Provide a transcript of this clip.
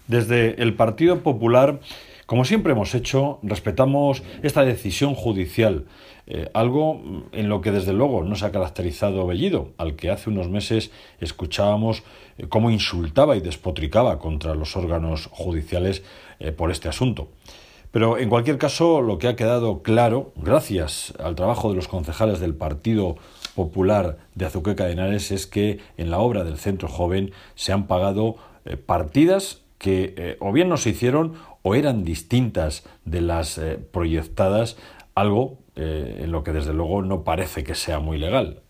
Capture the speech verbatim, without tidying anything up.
Desde el Partido Popular, como siempre hemos hecho, respetamos esta decisión judicial, eh, algo en lo que desde luego no se ha caracterizado Bellido, al que hace unos meses escuchábamos eh, cómo insultaba y despotricaba contra los órganos judiciales eh, por este asunto. Pero en cualquier caso, lo que ha quedado claro, gracias al trabajo de los concejales del Partido Popular de Azuqueca de Henares, es que en la obra del Centro Joven se han pagado eh, partidas que eh, o bien no se hicieron o eran distintas de las eh, proyectadas, algo eh, en lo que desde luego no parece que sea muy legal.